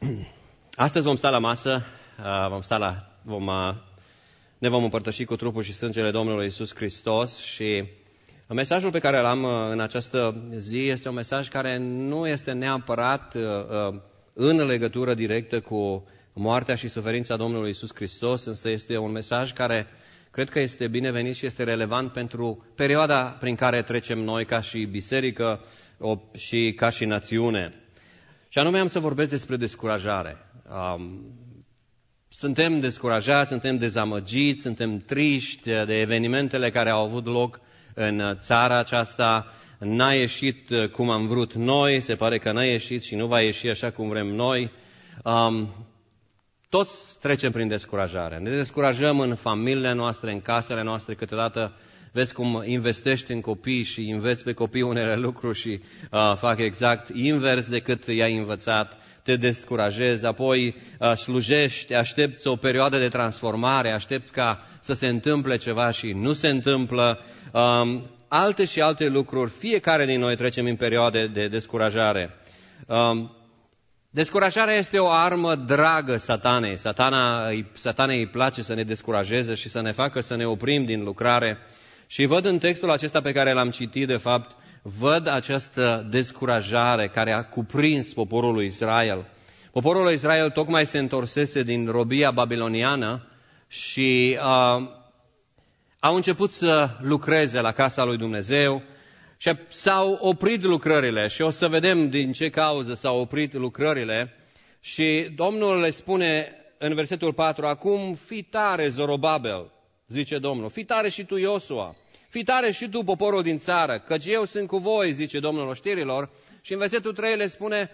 Astăzi vom sta la masă, ne vom împărtăși cu trupul și sângele Domnului Iisus Hristos și mesajul pe care îl am în această zi este un mesaj care nu este neapărat în legătură directă cu moartea și suferința Domnului Iisus Hristos, însă este un mesaj care cred că este binevenit și este relevant pentru perioada prin care trecem noi ca și biserică și ca și națiune. Și anume am să vorbesc despre descurajare. Suntem descurajați, suntem dezamăgiți, suntem triști de evenimentele care au avut loc în țara aceasta. N-a ieșit cum am vrut noi, se pare că n-a ieșit și nu va ieși așa cum vrem noi. Toți trecem prin descurajare. Ne descurajăm în familiile noastre, în casele noastre, câteodată vezi cum investești în copii și înveți pe copii unele lucruri și fac exact invers decât i-ai învățat, te descurajezi, apoi slujești, aștepți o perioadă de transformare, aștepți ca să se întâmple ceva și nu se întâmplă, alte și alte lucruri, fiecare din noi trecem în perioade de descurajare. Descurajarea este o armă dragă satanei. Satanei îi place să ne descurajeze și să ne facă să ne oprim din lucrare. Și văd în textul acesta pe care l-am citit, de fapt, văd această descurajare care a cuprins poporul lui Israel. Poporul lui Israel tocmai se întorsese din robia babiloniană și au început să lucreze la casa lui Dumnezeu și s-au oprit lucrările. Și o să vedem din ce cauză s-au oprit lucrările. Și Domnul le spune în versetul 4, acum fii tare, Zorobabel, zice Domnul, fii tare și tu, Iosua, fii tare și tu, poporul din țară, căci eu sunt cu voi, zice Domnul oștirilor. Și în versetul 3 le spune,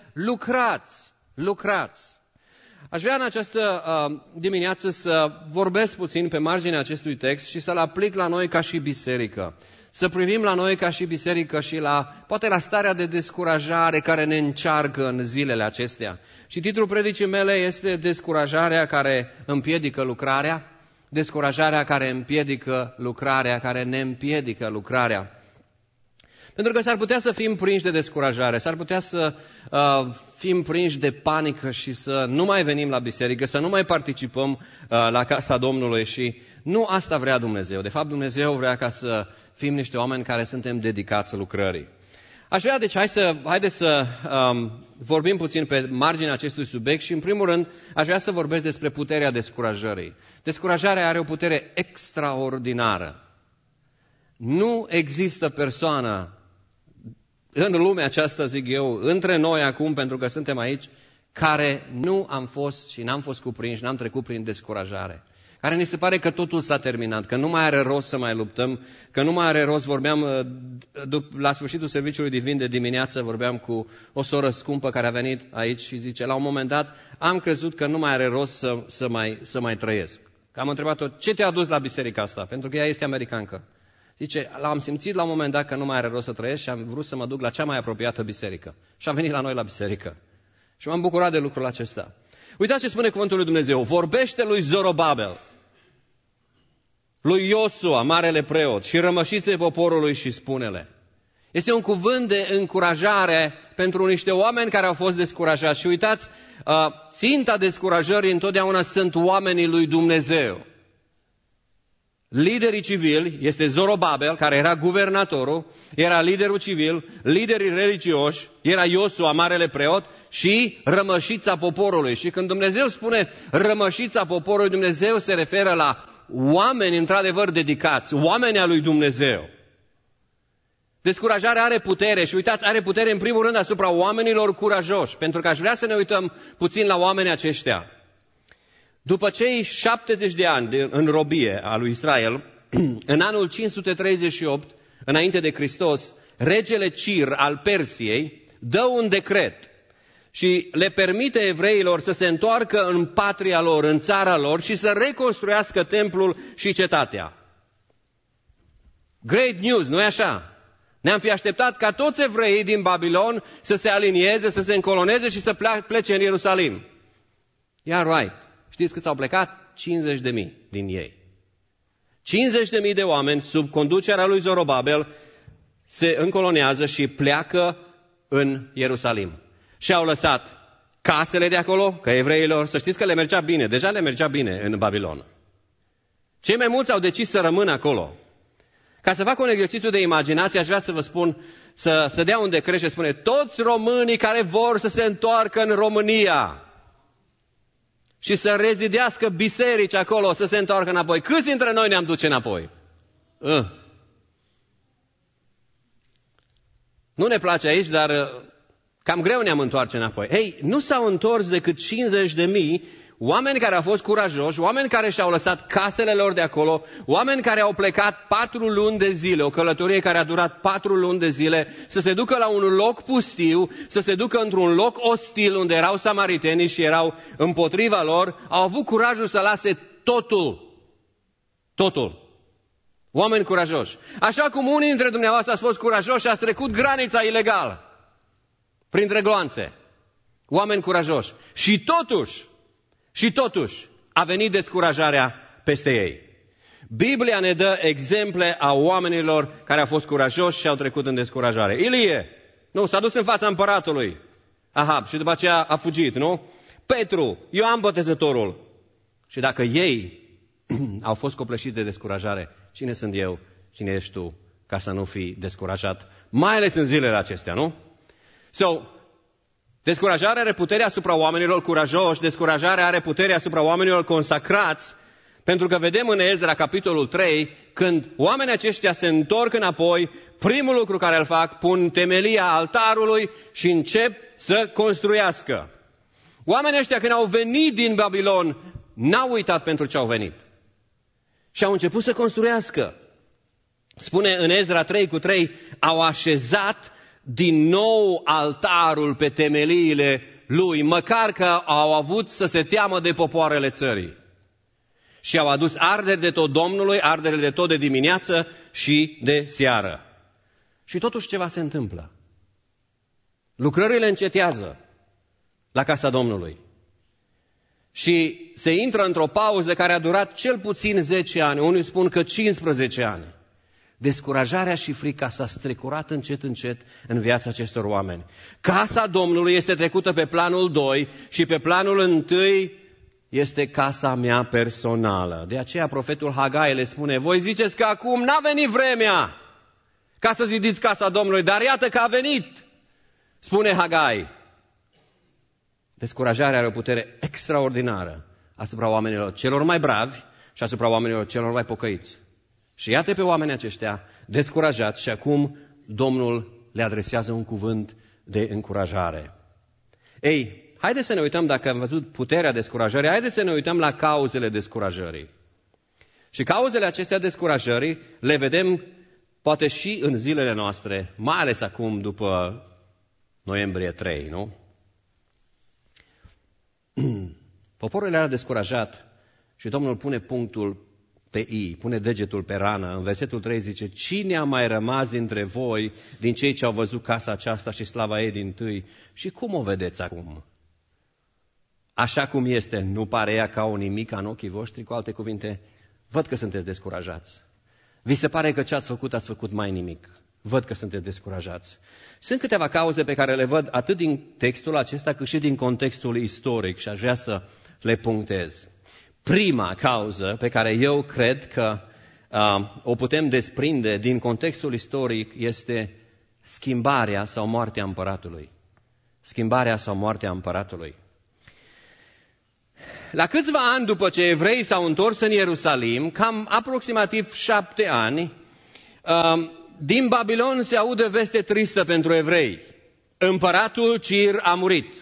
lucrați. Aș vrea în această dimineață să vorbesc puțin pe marginea acestui text și să-l aplic la noi ca și biserică. Să privim la noi ca și biserică și poate la starea de descurajare care ne încearcă în zilele acestea. Și titlul predicii mele este Descurajarea care împiedică lucrarea. Descurajarea care împiedică lucrarea, care ne împiedică lucrarea. Pentru că s-ar putea să fim prinși de descurajare, s-ar putea să fim prinși de panică și să nu mai venim la biserică, să nu mai participăm la casa Domnului și nu asta vrea Dumnezeu. De fapt, Dumnezeu vrea ca să fim niște oameni care suntem dedicați lucrării. Aș vrea, deci, haideți să vorbim puțin pe marginea acestui subiect și, în primul rând, aș vrea să vorbesc despre puterea descurajării. Descurajarea are o putere extraordinară. Nu există persoană în lumea aceasta, zic eu, între noi acum, pentru că suntem aici, care nu am fost și n-am fost cuprinși, n-am trecut prin descurajare. Care ni se pare că totul s-a terminat, că nu mai are rost să mai luptăm, că nu mai are rost, vorbeam la sfârșitul serviciului divin de dimineață, vorbeam cu o soră scumpă care a venit aici și zice, la un moment dat, am crezut că nu mai are rost să mai trăiesc. Că am întrebat-o, ce te-a dus la biserica asta? Pentru că ea este americancă. Zice, am simțit la un moment dat că nu mai are rost să trăiesc și am vrut să mă duc la cea mai apropiată biserică. Și am venit la noi la biserică. Și m-am bucurat de lucrul acesta. Uitați ce spune cuvântul lui Dumnezeu. Vorbește lui Zorobabel, lui Iosua, marele preot, și rămășiței poporului și spune-le. Este un cuvânt de încurajare pentru niște oameni care au fost descurajați. Și uitați, ținta descurajării întotdeauna sunt oamenii lui Dumnezeu. Liderii civili este Zorobabel, care era guvernatorul, era liderul civil, liderii religioși, era Iosua, marele preot, și rămășița poporului. Și când Dumnezeu spune rămășița poporului, Dumnezeu se referă la oameni într-adevăr dedicați, oameni al lui Dumnezeu. Descurajarea are putere și uitați, are putere în primul rând asupra oamenilor curajoși, pentru că aș vrea să ne uităm puțin la oamenii aceștia. După cei 70 de ani în robie a lui Israel, în anul 538, înainte de Hristos, regele Cir al Persiei dă un decret și le permite evreilor să se întoarcă în patria lor, în țara lor și să reconstruiască templul și cetatea. Great news, nu-i așa? Ne-am fi așteptat ca toți evreii din Babilon să se alinieze, să se încoloneze și să plece în Ierusalim. Yeah, right. Știți câți au plecat? 50.000 din ei. 50.000 de oameni sub conducerea lui Zorobabel se încolonează și pleacă în Ierusalim. Și au lăsat casele de acolo, că evreilor, să știți că le mergea bine, deja le mergea bine în Babilon. Cei mai mulți au decis să rămână acolo. Ca să fac un exercițiu de imaginație, aș vrea să vă spun, să dea un decret și spune, toți românii care vor să se întoarcă în România și să rezidească biserici acolo, să se întoarcă înapoi. Câți dintre noi ne-am duce înapoi? Nu ne place aici, dar cam greu ne-am întoarce înapoi. Ei, nu s-au întors decât 50.000 oameni care au fost curajoși, oameni care și-au lăsat casele lor de acolo, oameni care au plecat 4 luni de zile, o călătorie care a durat 4 luni de zile, să se ducă la un loc pustiu, să se ducă într-un loc ostil unde erau samaritenii și erau împotriva lor, au avut curajul să lase totul. Totul. Oameni curajoși. Așa cum unii dintre dumneavoastră ați fost curajoși și ați trecut granița ilegal, printre gloanțe. Oameni curajoși. Și totuși a venit descurajarea peste ei. Biblia ne dă exemple a oamenilor care au fost curajoși și au trecut în descurajare. Ilie, s-a dus în fața împăratului Ahab și după aceea a fugit, nu? Petru, Ioan Botezătorul. Și dacă ei au fost copleșiți de descurajare, cine sunt eu, cine ești tu, ca să nu fii descurajat, mai ales în zilele acestea, nu? Descurajarea are puterea asupra oamenilor curajoși, descurajarea are puterea asupra oamenilor consacrați, pentru că vedem în Ezra, capitolul 3, când oamenii aceștia se întorc înapoi, primul lucru care îl fac, pun temelia altarului și încep să construiască. Oamenii ăștia, când au venit din Babilon, n-au uitat pentru ce au venit. Și au început să construiască. Spune în Ezra 3:3, au așezat din nou altarul pe temeliile lui, măcar că au avut să se teamă de popoarele țării. Și au adus arderi de tot Domnului, arderi de tot de dimineață și de seară. Și totuși ceva se întâmplă. Lucrările încetează la casa Domnului. Și se intră într-o pauză care a durat cel puțin 10 ani, unii spun că 15 ani. Descurajarea și frica s-a strecurat încet, încet în viața acestor oameni. Casa Domnului este trecută pe planul 2 și pe planul 1 este casa mea personală. De aceea profetul Hagai le spune, voi ziceți că acum n-a venit vremea ca să zidiți casa Domnului, dar iată că a venit, spune Hagai. Descurajarea are o putere extraordinară asupra oamenilor celor mai bravi și asupra oamenilor celor mai pocăiți. Și iată pe oamenii aceștia descurajați și acum Domnul le adresează un cuvânt de încurajare. Ei, haideți să ne uităm, dacă am văzut puterea descurajării, haideți să ne uităm la cauzele descurajării. Și cauzele acestea descurajării le vedem poate și în zilele noastre, mai ales acum după noiembrie 3, nu? Poporul era descurajat și Domnul pune punctul pe I, pune degetul pe rană. În versetul 3 zice, cine a mai rămas dintre voi, din cei ce au văzut casa aceasta și slava ei dintâi? Și cum o vedeți acum? Așa cum este, nu pare ea ca o nimic în ochii voștri? Cu alte cuvinte, văd că sunteți descurajați. Vi se pare că ce ați făcut mai nimic. Văd că sunteți descurajați. Sunt câteva cauze pe care le văd atât din textul acesta cât și din contextul istoric și aș vrea să le punctez. Prima cauză pe care eu cred că o putem desprinde din contextul istoric este schimbarea sau moartea împăratului. Schimbarea sau moartea împăratului. La câțiva ani după ce evreii s-au întors în Ierusalim, cam aproximativ 7 ani, din Babilon se aude veste tristă pentru evrei. Împăratul Cir a murit.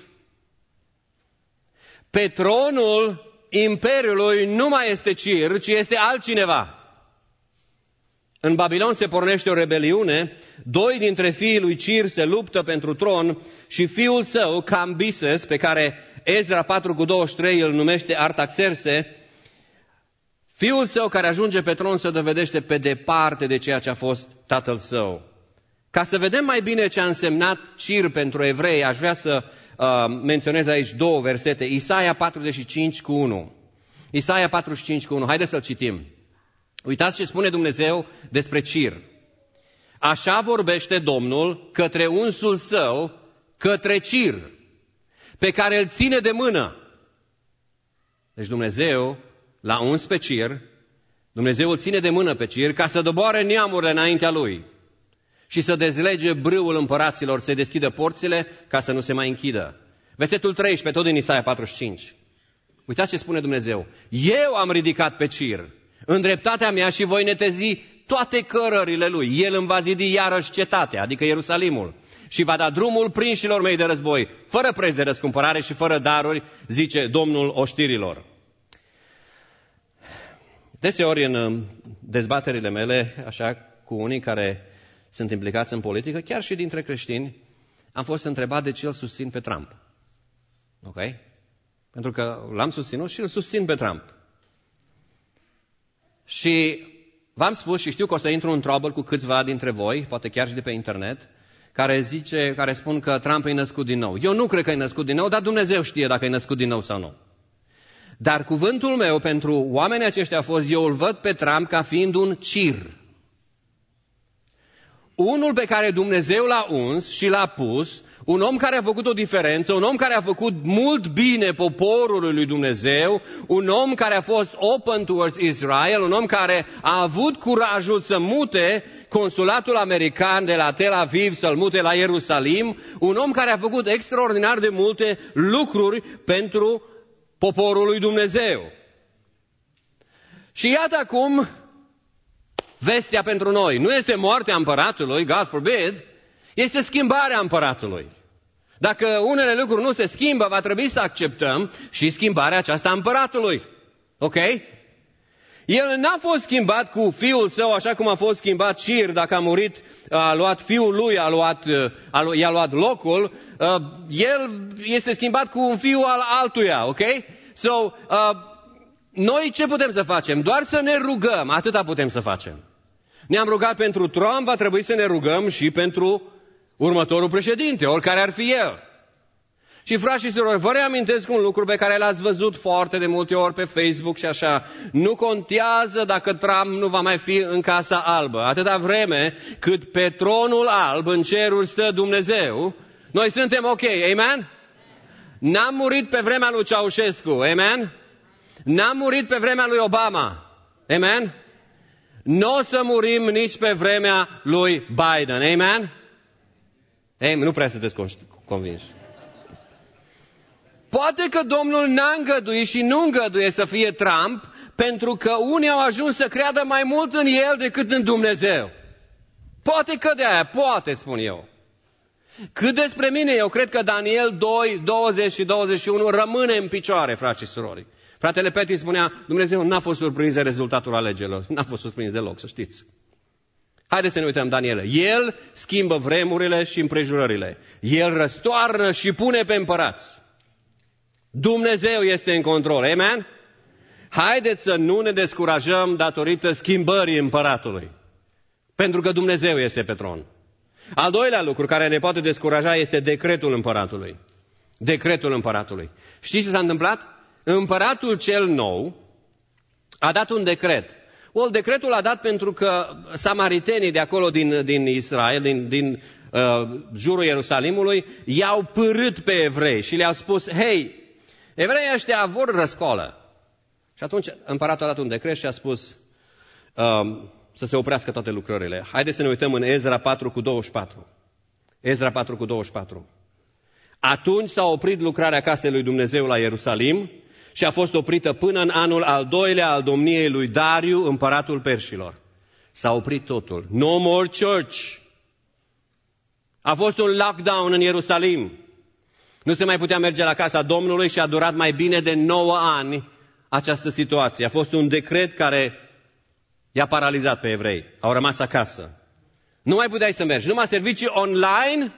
Pe tronul imperiului nu mai este Cir, ci este altcineva. În Babilon se pornește o rebeliune, 2 dintre fiii lui Cir se luptă pentru tron și fiul său, Cambises, pe care Ezra 4:23 îl numește Artaxerse, fiul său care ajunge pe tron se dovedește pe departe de ceea ce a fost tatăl său. Ca să vedem mai bine ce a însemnat Cir pentru evrei, aș vrea să menționez aici 2 versete. Isaia 45:1. Isaia 45:1. Haideți să-l citim. Uitați ce spune Dumnezeu despre Cir. Așa vorbește Domnul către unsul său, către Cir, pe care îl ține de mână. Deci Dumnezeu l-a uns pe Cir, Dumnezeu îl ține de mână pe Cir ca să doboare neamurile înaintea lui și să dezlege brâul împăraților, să deschidă porțile ca să nu se mai închidă. Versetul 13, tot din Isaia 45. Uitați ce spune Dumnezeu. Eu am ridicat pe Cir în dreptatea mea și voi netezi toate cărările lui. El îmi va zidi iarăși cetatea, adică Ierusalimul, și va da drumul prinșilor mei de război, fără preț de răscumpărare și fără daruri, zice Domnul oștirilor. Deseori în dezbaterile mele, așa cu unii care sunt implicați în politică, chiar și dintre creștini, am fost întrebat de ce îl susțin pe Trump. Ok? Pentru că l-am susținut și îl susțin pe Trump. Și v-am spus și știu că o să intru în trouble cu câțiva dintre voi, poate chiar și de pe internet, care spun că Trump e născut din nou. Eu nu cred că e născut din nou, dar Dumnezeu știe dacă e născut din nou sau nu. Dar cuvântul meu pentru oamenii aceștia a fost, eu îl văd pe Trump ca fiind un Cir. Unul pe care Dumnezeu l-a uns și l-a pus, un om care a făcut o diferență, un om care a făcut mult bine poporului lui Dumnezeu, un om care a fost open towards Israel, un om care a avut curajul să mute consulatul american de la Tel Aviv, să-l mute la Ierusalim, un om care a făcut extraordinar de multe lucruri pentru poporul lui Dumnezeu. Și iată acum vestea pentru noi. Nu este moartea împăratului, God forbid, este schimbarea împăratului. Dacă unele lucruri nu se schimbă, va trebui să acceptăm și schimbarea aceasta a împăratului. Ok? El n-a fost schimbat cu fiul său, așa cum a fost schimbat Cir, dacă a murit, a luat fiul lui, i-a luat locul, el este schimbat cu un fiu al altuia, ok? So, noi ce putem să facem? Doar să ne rugăm, atâta putem să facem. Ne-am rugat pentru Trump, va trebui să ne rugăm și pentru următorul președinte, oricare ar fi el. Și frați și surori, vă reamintesc un lucru pe care l-ați văzut foarte de multe ori pe Facebook și așa. Nu contează dacă Trump nu va mai fi în Casa Albă. Atâta vreme cât pe tronul alb în ceruri stă Dumnezeu, noi suntem ok, amen? N-am murit pe vremea lui Ceaușescu, amen? N-am murit pe vremea lui Obama, amen? Nu o să murim nici pe vremea lui Biden, amen? Nu prea sunteți convinși. Poate că Domnul n-a îngăduit și nu îngăduie să fie Trump, pentru că unii au ajuns să creadă mai mult în el decât în Dumnezeu. Poate că de aia, poate, spun eu. Cât despre mine, eu cred că Daniel 2, 20 și 21 rămâne în picioare, frați și surori. Fratele Petri spunea, Dumnezeu n-a fost surprins de rezultatul alegerilor. N-a fost surprins deloc, să știți. Haideți să ne uităm, Daniel. El schimbă vremurile și împrejurările. El răstoarnă și pune pe împărați. Dumnezeu este în control, amen? Haideți să nu ne descurajăm datorită schimbării împăratului. Pentru că Dumnezeu este pe tron. Al doilea lucru care ne poate descuraja este decretul împăratului. Decretul împăratului. Știți ce s-a întâmplat? Împăratul cel nou a dat un decret. Decretul a dat pentru că samaritenii de acolo din Israel, din jurul Ierusalimului, i-au pârât pe evrei și le-au spus, hei, evreii ăștia vor răscoală. Și atunci împăratul a dat un decret și a spus să se oprească toate lucrările. Haideți să ne uităm în Ezra 4 cu 24. Ezra 4 cu 24. Atunci s-a oprit lucrarea casei lui Dumnezeu la Ierusalim și a fost oprită până în anul al doilea al domniei lui Dariu, împăratul Perșilor. S-a oprit totul. No more church. A fost un lockdown în Ierusalim. Nu se mai putea merge la casa Domnului și a durat mai bine de 9 ani această situație. A fost un decret care i-a paralizat pe evrei. Au rămas acasă. Nu mai puteai să mergi. Numai servicii online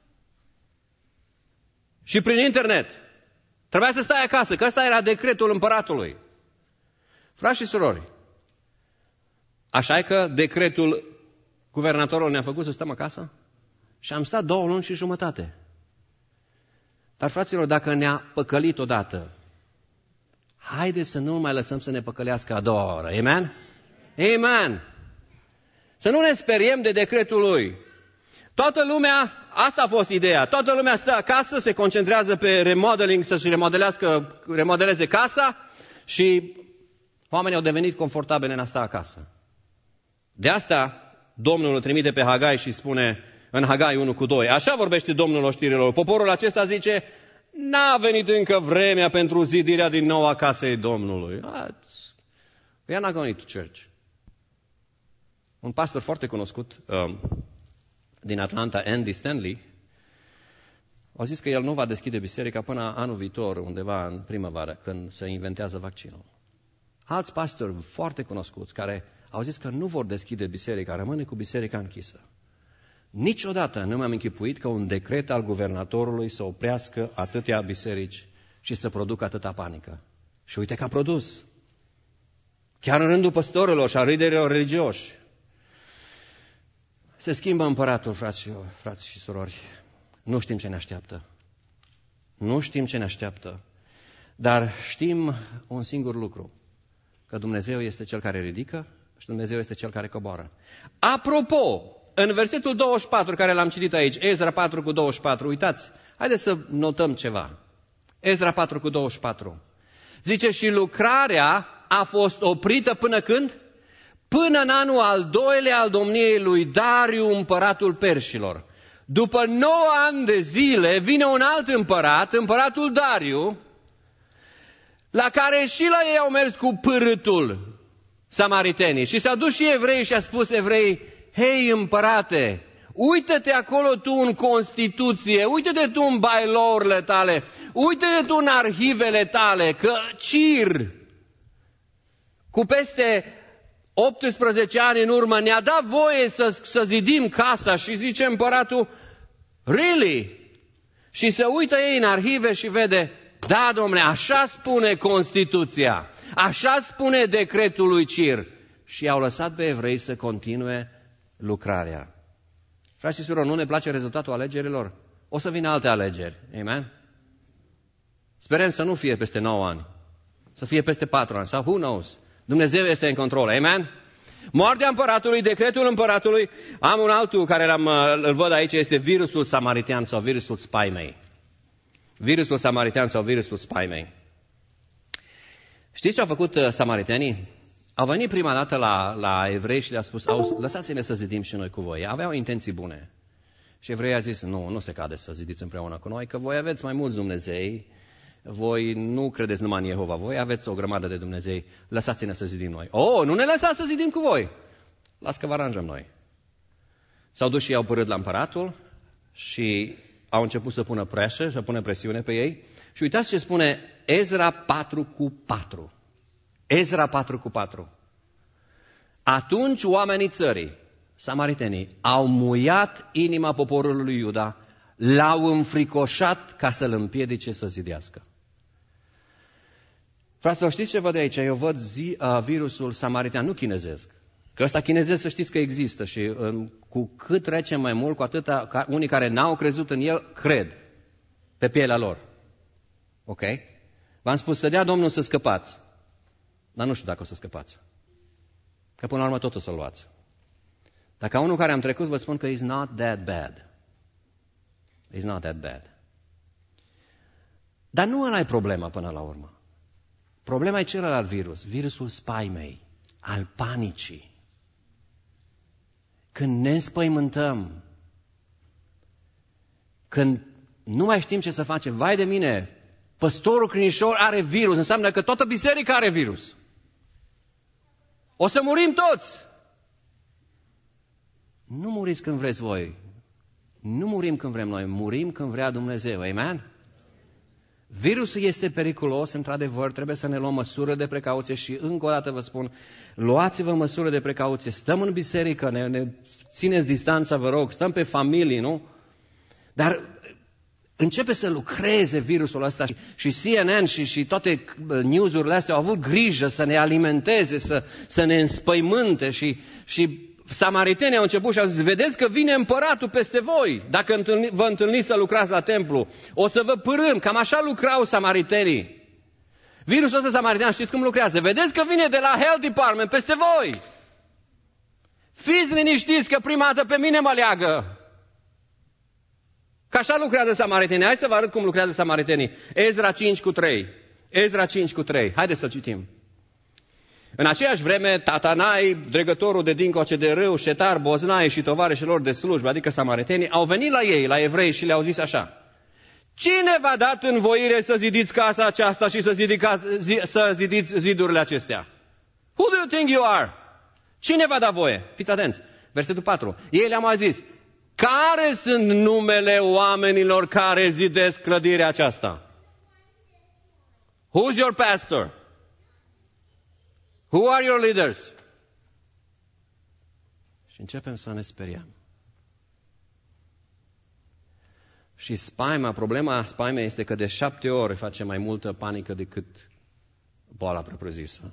și prin internet. Trebuia să stai acasă, că ăsta era decretul împăratului. Frați și surori, așa e că decretul guvernatorului ne-a făcut să stăm acasă? Și am stat 2 luni și jumătate. Dar, fraților, dacă ne-a păcălit odată, haideți să nu mai lăsăm să ne păcălească a doua oră. Amen? Amen! Să nu ne speriem de decretul lui. Toată lumea, asta a fost ideea, toată lumea stă acasă, se concentrează pe remodeling, să-și remodeleze casa și oamenii au devenit confortabili în a sta acasă. De asta Domnul îl trimite pe Hagai și spune în Hagai 1:2, așa vorbește Domnul oștirilor, poporul acesta zice, n-a venit încă vremea pentru zidirea din nou a casei Domnului. We are not going to church. Un pastor foarte cunoscut din Atlanta, Andy Stanley, a zis că el nu va deschide biserica până anul viitor, undeva în primăvară, când se inventează vaccinul. Alți pastori foarte cunoscuți care au zis că nu vor deschide biserica, rămâne cu biserica închisă. Niciodată nu mi-am închipuit că un decret al guvernatorului să oprească atâtea biserici și să producă atâta panică. Și uite că a produs. Chiar în rândul păstorilor și a liderilor religioși. Se schimbă împăratul, frați și surori. Nu știm ce ne așteaptă. Nu știm ce ne așteaptă. Dar știm un singur lucru. Că Dumnezeu este Cel care ridică și Dumnezeu este Cel care coboară. Apropo, în versetul 24 care l-am citit aici, Ezra 4:24, uitați, haideți să notăm ceva. Ezra 4:24. Zice, și lucrarea a fost oprită până când? Până în anul al 2-lea al domniei lui Dariu, împăratul Perșilor. După 9 ani de zile vine un alt împărat, împăratul Dariu, la care și la ei au mers cu pârâtul samaritenii. Și s-au dus și evrei și a spus evrei, hei împărate, uită-te acolo tu în Constituție, uită-te tu în bylaw-urile tale, uită-te tu în arhivele tale, că Cir, cu peste 18 ani în urmă, ne-a dat voie să zidim casa și zice împăratul, really? Și se uită ei în arhive și vede, da, domnule, așa spune Constituția, așa spune decretul lui Cir. Și i-au lăsat pe evrei să continue lucrarea. Frați și surori, nu ne place rezultatul alegerilor? O să vină alte alegeri. Amen? Sperăm să nu fie peste 9 ani. Să fie peste 4 ani. Sau who knows? Dumnezeu este în control. Amen? Moartea împăratului, decretul împăratului. Am un altul care îl văd aici, este virusul samaritean sau virusul spaimei. Virusul samaritean sau virusul spaimei. Știți ce au făcut samaritenii? Au venit prima dată la evrei și le-a spus, lăsați-ne să zidim și noi cu voi. Aveau intenții bune. Și evreii a zis, nu se cade să zidiți împreună cu noi, că voi aveți mai mulți Dumnezei, voi nu credeți numai în Jehova, voi aveți o grămadă de Dumnezei, lăsați-ne să zidim noi. Nu ne lăsați să zidim cu voi. Las că vă aranjăm noi. S-au dus și i-au părât la împăratul și au început să pună pressure, să pună presiune pe ei. Și uitați ce spune Ezra 4:4. Ezra 4:4. Atunci oamenii țării, samaritenii, au muiat inima poporului lui Iuda, l-au înfricoșat ca să-l împiedice să zidească. Fraților, știți ce văd aici? Eu văd virusul samaritean, nu chinezesc. Că ăsta chinezesc să știți că există și cu cât trecem mai mult, cu atâta, unii care n-au crezut în el, cred pe pielea lor. Ok? V-am spus să dea Domnul să scăpați. Dar nu știu dacă o să scăpați. Că până la urmă tot o să-l luați. Dacă unul care am trecut, vă spun că it's not that bad. It's not that bad. Dar nu ăla e problema până la urmă. Problema e celălalt virus, virusul spaimei, al panicii. Când ne înspăimântăm, când nu mai știm ce să facem, vai de mine, păstorul Crinișor are virus, înseamnă că toată biserica are virus. O să murim toți. Nu muriți când vreți voi. Nu murim când vrem noi, murim când vrea Dumnezeu. Amen? Virusul este periculos, într-adevăr, trebuie să ne luăm măsură de precauție și încă o dată vă spun, luați-vă măsură de precauție, stăm în biserică, ne țineți distanța, vă rog, stăm pe familii, nu? Dar începe să lucreze virusul ăsta și CNN și toate news-urile astea au avut grijă să ne alimenteze, să ne înspăimânte și samaritenii au început și au zis, vedeți că vine împăratul peste voi, dacă vă întâlniți să lucrați la templu, o să vă pârâm, cam așa lucrau samaritenii. Virusul ăsta samaritean, știți cum lucrează? Vedeți că vine de la Health Department peste voi. Fiți liniștiți că prima dată pe mine mă leagă. Că așa lucrează samaritenii. Hai să vă arăt cum lucrează samaritenii. Ezra 5:3. Ezra 5:3. Haideți să citim. În aceeași vreme, Tatanai, dregătorul de dincoace de râu, Șetar, Boznai și tovarășilor de slujbă, adică samaritenii, au venit la ei, la evrei, și le-au zis așa: cine v-a dat învoire să zidiți casa aceasta și să zidiți zidurile acestea? Who do you think you are? Cine v-a dat voie? Fiți atenți. Versetul 4. Ei le-au mai zis: care sunt numele oamenilor care zidesc clădirea aceasta? Who's your pastor? Who are your leaders? Și începem să ne speriem. Și problema spaimei este că de 7 ori face mai multă panică decât boala propriu-zisă.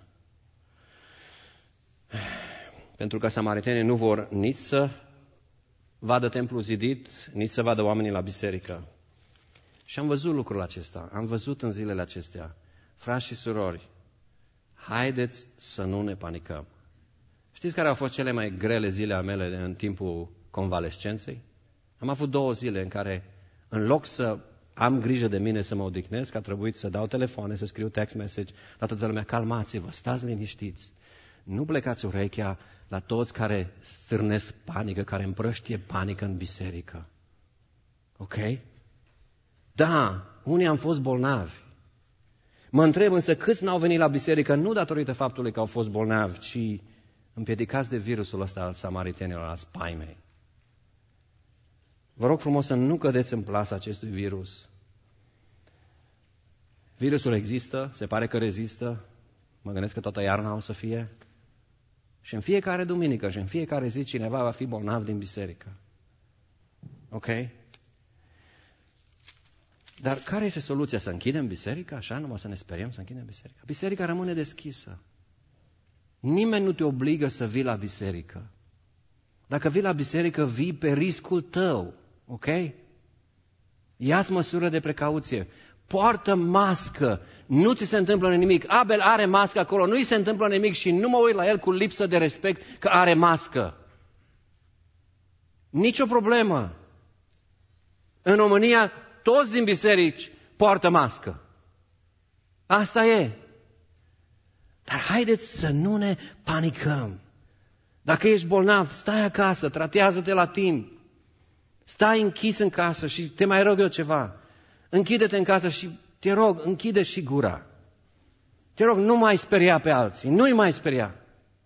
Pentru că samaritenii nu vor nici să vadă templul zidit, nici să vadă oamenii la biserică. Și am văzut lucrul acesta, am văzut în zilele acestea. Frați și surori, haideți să nu ne panicăm. Știți care au fost cele mai grele zile ale mele în timpul convalescenței? Am avut 2 zile în care, în loc să am grijă de mine, să mă odihnesc, a trebuit să dau telefoane, să scriu text message la toată lumea: calmați-vă, stați liniștiți. Nu plecați urechea la toți care stârnesc panică, care împrăștie panică în biserică. Ok? Da, unii am fost bolnavi. Mă întreb însă câți n-au venit la biserică nu datorită faptului că au fost bolnavi, ci împiedicați de virusul ăsta al samaritenilor, al spaimei. Vă rog frumos să nu cădeți în plasa acestui virus. Virusul există, se pare că rezistă. Mă gândesc că toată iarna o să fie. Și în fiecare duminică și în fiecare zi cineva va fi bolnav din biserică. Ok? Dar care este soluția? Să închidem biserica? Așa, numai să ne speriem să închidem biserica? Biserica rămâne deschisă. Nimeni nu te obligă să vii la biserică. Dacă vii la biserică, vii pe riscul tău. Ok? Ia-ți măsură de precauție. Poartă mască. Nu ți se întâmplă nimic. Abel are mască acolo. Nu îi se întâmplă nimic și nu mă uit la el cu lipsă de respect că are mască. Nicio problemă. În România, toți din biserici poartă mască. Asta e. Dar haideți să nu ne panicăm. Dacă ești bolnav, stai acasă, tratează-te la timp. Stai închis în casă și te mai rog eu ceva. Închide-te în casă și te rog, închide și gura. Te rog, nu mai speria pe alții, nu-i mai speria.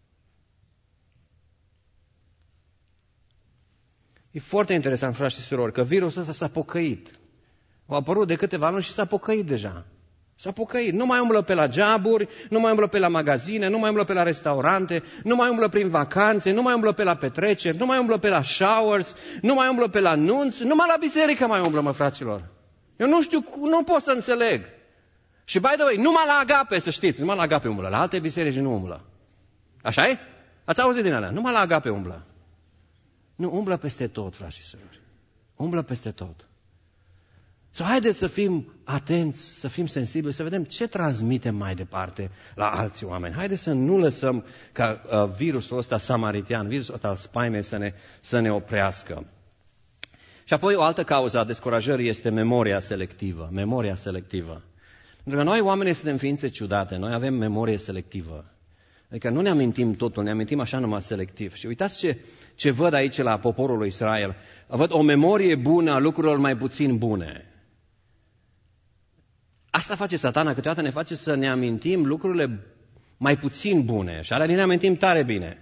E foarte interesant, frați și surori, că virusul ăsta s-a pocăit. A apărut de câteva luni și s-a pocăit deja. S-a pocăit. Nu mai umblă pe la geaburi, nu mai umblă pe la magazine, nu mai umblă pe la restaurante, nu mai umblă prin vacanțe, nu mai umblă pe la petreceri, nu mai umblă pe la showers, nu mai umblă pe la nunți, numai la biserică mai umblă, mă, fraților. Eu nu știu, nu pot să înțeleg. Și by the way, numai la Agape, să știți, numai la Agape umblă, la alte biserici nu umblă. Așa e? Ați auzit din alea? Numai la Agape umblă. Nu, umblă peste tot, frați și surori. Umblă peste tot. Haideți să fim atenți, să fim sensibili, să vedem ce transmitem mai departe la alți oameni. Haideți să nu lăsăm ca virusul ăsta samaritean, virusul ăsta al spaimei să ne oprească. Și apoi o altă cauză a descurajării este memoria selectivă. Memoria selectivă. Pentru că noi oamenii suntem ființe ciudate, noi avem memorie selectivă. Adică nu ne amintim totul, ne amintim așa numai selectiv. Și uitați ce văd aici la poporul lui Israel. Văd o memorie bună a lucrurilor mai puțin bune. Asta face Satana, câteodată ne face să ne amintim lucrurile mai puțin bune și alea ne amintim tare bine.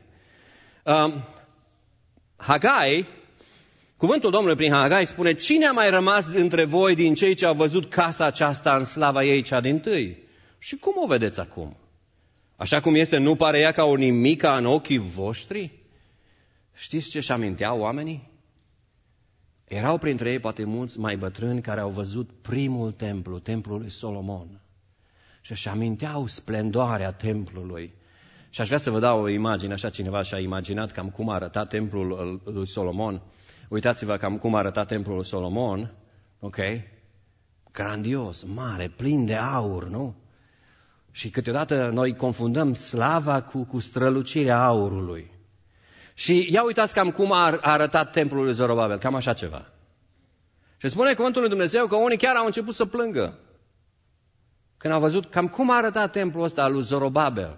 Hagai, cuvântul Domnului prin Hagai spune: cine a mai rămas dintre voi din cei ce au văzut casa aceasta în slava ei cea dintâi? Și cum o vedeți acum? Așa cum este, nu pare ea ca o nimica în ochii voștri? Știți ce-și aminteau oamenii? Erau printre ei poate mulți mai bătrâni care au văzut primul templu, templul lui Solomon. Și își aminteau splendoarea templului. Și aș vrea să vă dau o imagine, așa cineva și-a imaginat cam cum arăta templul lui Solomon. Uitați-vă cam cum arăta templul lui Solomon, ok? Grandios, mare, plin de aur, nu? Și câteodată noi confundăm slava cu strălucirea aurului. Și ia uitați cam cum a arătat templul lui Zorobabel, cam așa ceva. Și Și spune cuvântul lui Dumnezeu că unii chiar au început să plângă când au văzut cam cum arăta templul ăsta al lui Zorobabel.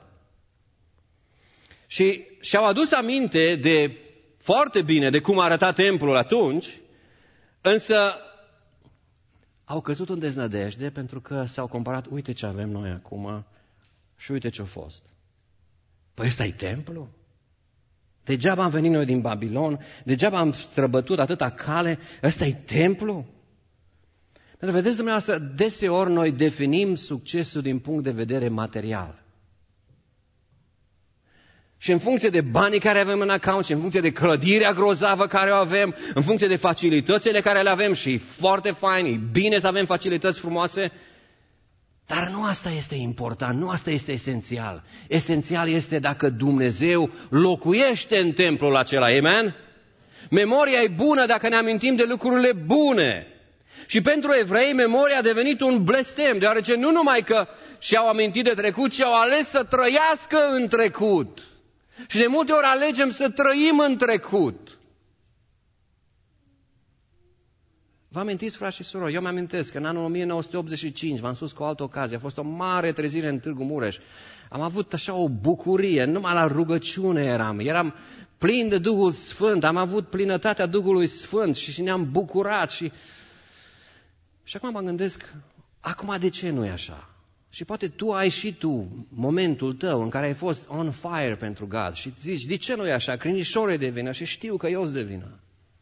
Și și-au adus aminte de foarte bine de cum arăta templul atunci, însă au căzut în deznădejde pentru că s-au comparat, uite ce avem noi acum și uite ce-a fost. Păi ăsta e templu? Degeaba am venit noi din Babilon, degeaba am străbătut atâta cale, ăsta e templu? Pentru că, vedeți dumneavoastră, deseori noi definim succesul din punct de vedere material. Și în funcție de banii care avem în account, și în funcție de clădirea grozavă care o avem, în funcție de facilitățile care le avem, și foarte fain, e bine să avem facilități frumoase, dar nu asta este important, nu asta este esențial. Esențial este dacă Dumnezeu locuiește în templul acela, amen? Memoria e bună dacă ne amintim de lucrurile bune. Și pentru evrei, memoria a devenit un blestem, deoarece nu numai că și-au amintit de trecut, ci au ales să trăiască în trecut. Și de multe ori alegem să trăim în trecut. Vă amintiți, frați și surori? Eu mă amintesc că în anul 1985, v-am spus cu o altă ocazie, a fost o mare trezire în Târgu Mureș. Am avut așa o bucurie, numai la rugăciune eram plin de Duhul Sfânt, am avut plinătatea Duhului Sfânt și ne-am bucurat. Și acum mă gândesc, acum de ce nu e așa? Și poate tu ai și tu momentul tău în care ai fost on fire pentru God și zici, de ce nu e așa? Crinișorul e de vină și știu că eu sunt de vină.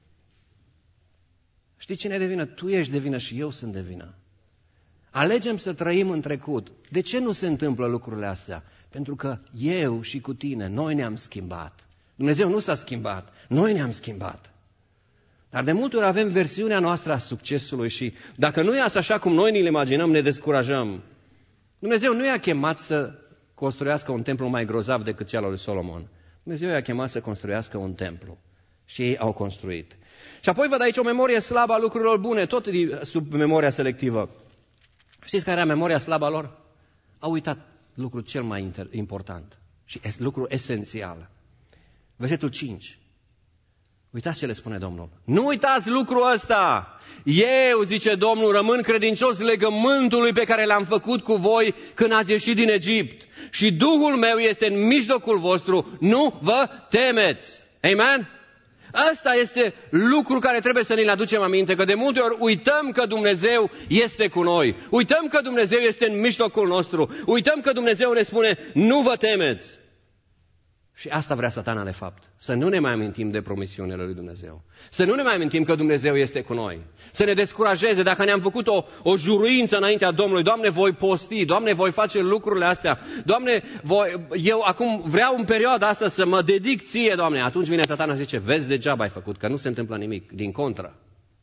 Știi cine e de vină? Tu ești de vină și eu sunt de vină. Alegem să trăim în trecut. De ce nu se întâmplă lucrurile astea? Pentru că eu și cu tine, noi ne-am schimbat. Dumnezeu nu s-a schimbat, noi ne-am schimbat. Dar de multe ori avem versiunea noastră a succesului și dacă nu e așa cum noi ne-l imaginăm, ne descurajăm. Dumnezeu nu i-a chemat să construiască un templu mai grozav decât cel al lui Solomon. Dumnezeu i-a chemat să construiască un templu. Și ei au construit. Și apoi văd aici o memorie slabă a lucrurilor bune, tot sub memoria selectivă. Știți care era memoria slabă a lor? Au uitat lucrul cel mai important și lucrul esențial. Versetul 5. Uitați ce le spune Domnul. Nu uitați lucrul ăsta. Eu, zice Domnul, rămân credincios legământului pe care l-am făcut cu voi când ați ieșit din Egipt. Și Duhul meu este în mijlocul vostru. Nu vă temeți. Amen? Asta este lucru care trebuie să ne-l aducem aminte, că de multe ori uităm că Dumnezeu este cu noi. Uităm că Dumnezeu este în mijlocul nostru. Uităm că Dumnezeu ne spune, nu vă temeți. Și asta vrea Satana de fapt. Să nu ne mai amintim de promisiunile lui Dumnezeu. Să nu ne mai amintim că Dumnezeu este cu noi. Să ne descurajeze dacă ne-am făcut o juruință înaintea Domnului. Doamne, voi posti. Doamne, voi face lucrurile astea. Doamne, eu acum vreau în perioada asta să mă dedic ție, Doamne. Atunci vine Satana și zice, vezi, degeaba ai făcut, că nu se întâmplă nimic. Din contră.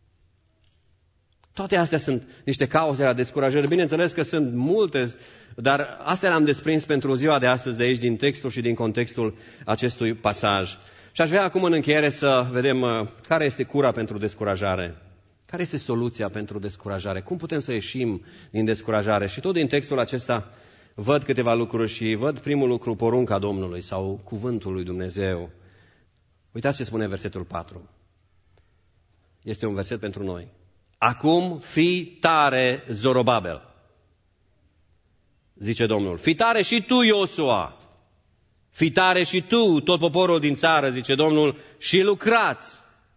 Toate astea sunt niște cauze la descurajare. Bineînțeles că sunt multe, dar astea le-am desprins pentru ziua de astăzi de aici, din textul și din contextul acestui pasaj. Și aș vrea acum în încheiere să vedem care este cura pentru descurajare. Care este soluția pentru descurajare? Cum putem să ieșim din descurajare? Și tot din textul acesta văd câteva lucruri și văd primul lucru, porunca Domnului sau cuvântul lui Dumnezeu. Uitați ce spune versetul 4. Este un verset pentru noi. Acum fii tare, Zorobabel, zice Domnul. Fii tare și tu, Iosua. Fii tare și tu, tot poporul din țară, zice Domnul, și lucrați.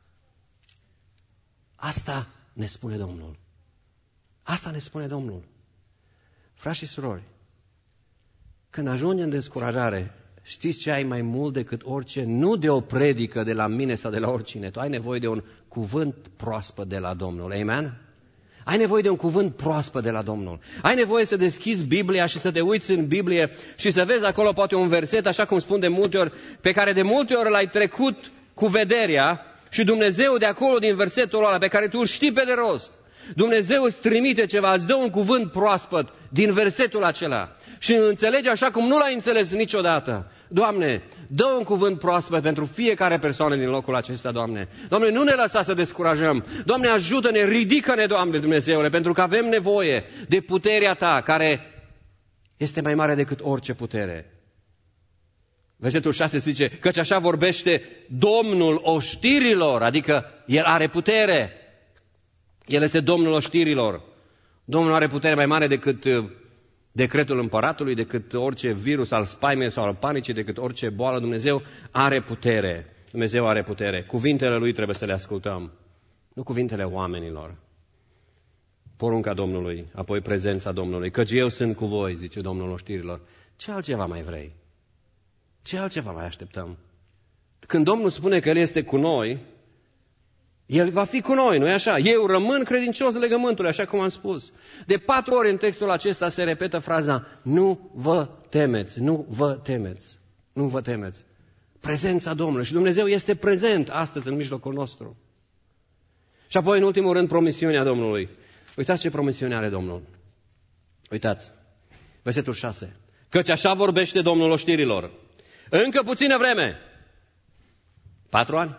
Asta ne spune Domnul. Asta ne spune Domnul. Frați și surori, când ajungi în descurajare, știți ce ai mai mult decât orice? Nu de o predică de la mine sau de la oricine. Tu ai nevoie de un cuvânt proaspăt de la Domnul. Amen? Ai nevoie de un cuvânt proaspăt de la Domnul. Ai nevoie să deschizi Biblia și să te uiți în Biblie și să vezi acolo poate un verset, așa cum spun de multe ori, pe care de multe ori l-ai trecut cu vederea și Dumnezeu de acolo, din versetul ăla pe care tu îl știi pe de rost, Dumnezeu îți trimite ceva, îți dă un cuvânt proaspăt din versetul acela și înțelegi așa cum nu l-ai înțeles niciodată. Doamne, dă un cuvânt proaspăt pentru fiecare persoană din locul acesta, Doamne. Doamne, nu ne lăsa să descurajăm. Doamne, ajută-ne, ridică-ne, Doamne Dumnezeule, pentru că avem nevoie de puterea Ta, care este mai mare decât orice putere. Versetul 6 zice, căci așa vorbește Domnul oștirilor, adică El are putere. El este Domnul oștirilor. Domnul are putere mai mare decât decretul împăratului, decât orice virus al spaimei sau al panicii, decât orice boală. Dumnezeu are putere. Dumnezeu are putere. Cuvintele Lui trebuie să le ascultăm, nu cuvintele oamenilor. Porunca Domnului, apoi prezența Domnului. Căci eu sunt cu voi, zice Domnul oștirilor. Ce altceva mai vrei? Ce altceva mai așteptăm? Când Domnul spune că El este cu noi, El va fi cu noi, nu-i așa? Eu rămân credincios legământului, așa cum am spus. De 4 ori în textul acesta se repetă fraza: nu vă temeți, nu vă temeți, nu vă temeți. Prezența Domnului. Și Dumnezeu este prezent astăzi în mijlocul nostru. Și apoi, în ultimul rând, promisiunea Domnului. Uitați ce promisiune are Domnul. Uitați, versetul 6. Căci așa vorbește Domnul oștirilor. Încă puțină vreme. 4 ani?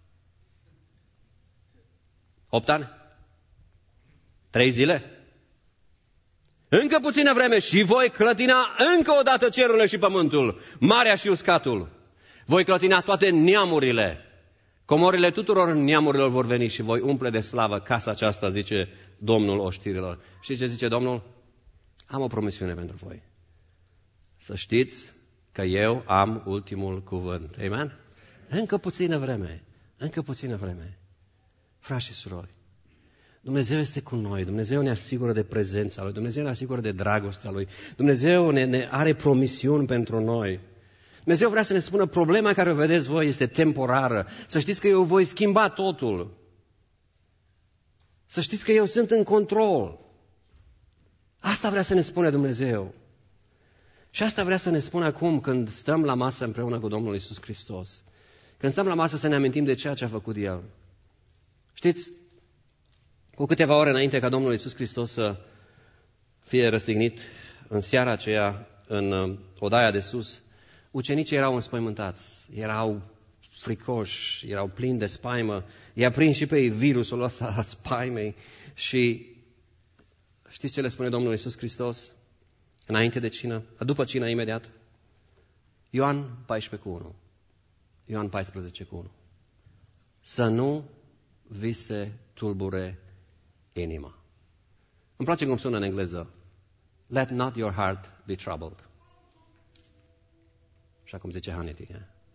8 ani? 3 zile? Încă puțină vreme și voi clătina încă o dată cerurile și pământul, marea și uscatul. Voi clătina toate neamurile. Comorile tuturor neamurilor vor veni și voi umple de slavă casa aceasta, zice Domnul oștirilor. Știți ce zice Domnul? Am o promisiune pentru voi. Să știți că eu am ultimul cuvânt. Amen? Încă puțină vreme. Încă puțină vreme. Frați și surori, Dumnezeu este cu noi. Dumnezeu ne asigură de prezența Lui. Dumnezeu ne asigură de dragostea Lui. Dumnezeu ne are promisiuni pentru noi. Dumnezeu vrea să ne spună: problema care o vedeți voi este temporară. Să știți că eu voi schimba totul. Să știți că eu sunt în control. Asta vrea să ne spune Dumnezeu. Și asta vrea să ne spună acum când stăm la masă împreună cu Domnul Iisus Hristos. Când stăm la masă să ne amintim de ceea ce a făcut El. Știți, cu câteva ore înainte ca Domnul Iisus Hristos să fie răstignit, în seara aceea, în odaia de sus, ucenicii erau înspăimântați, erau fricoși, erau plini de spaimă, i-a prins și pe ei virusul ăsta al spaimei. Și știți ce le spune Domnul Iisus Hristos înainte de cină, după cină imediat? Ioan 14:1. Ioan 14:1. Să nu vi se tulbure inima. Îmi place cum sună în engleză. Let not your heart be troubled. Așa cum zice Hannity.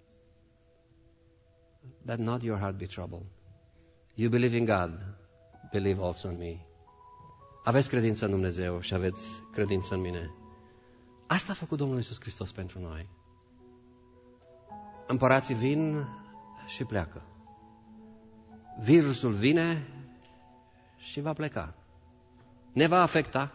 Let not your heart be troubled. You believe in God, believe also in me. Aveți credință în Dumnezeu și aveți credință în mine. Asta a făcut Domnul Iisus Hristos pentru noi. Împărații vin și pleacă. Virusul vine și va pleca. Ne va afecta,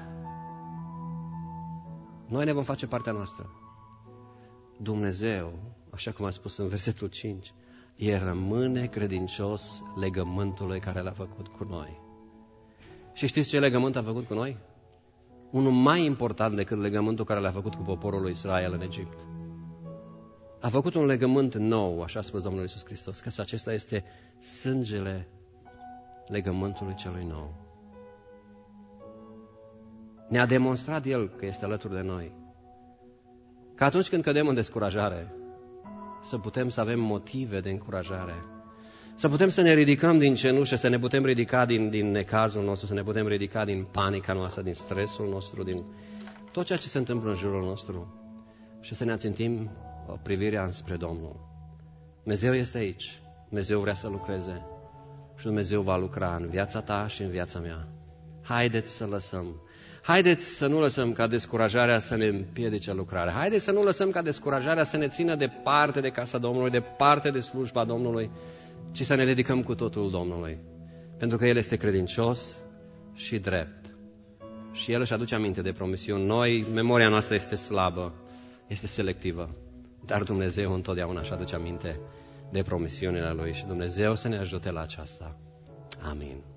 Noi ne vom face partea noastră. Dumnezeu, așa cum a spus în versetul 5, El rămâne credincios legământului care l-a făcut cu noi. Și știți ce legământ a făcut cu noi? Unul mai important decât legământul care l-a făcut cu poporul lui Israel în Egipt. A făcut un legământ nou, așa a spus Domnul Iisus Hristos, că acesta este sângele legământului celui nou. Ne-a demonstrat El că este alături de noi. Că atunci când cădem în descurajare, să putem să avem motive de încurajare, să putem să ne ridicăm din cenușă, să ne putem ridica din necazul nostru, să ne putem ridica din panica noastră, din stresul nostru, din tot ceea ce se întâmplă în jurul nostru și să ne ațintim privirea înspre Domnul. Dumnezeu este aici, Dumnezeu vrea să lucreze și Dumnezeu va lucra în viața ta și în viața mea. Haideți să lăsăm. Haideți să nu lăsăm ca descurajarea să ne împiedice lucrarea. Haideți să nu lăsăm ca descurajarea să ne țină departe de casa Domnului, departe de slujba Domnului, ci să ne dedicăm cu totul Domnului. Pentru că El este credincios și drept. Și El își aduce aminte de promisiuni. Noi, memoria noastră este slabă, este selectivă. Dar Dumnezeu întotdeauna își aduce aminte de promisiunile Lui și Dumnezeu să ne ajute la aceasta. Amin.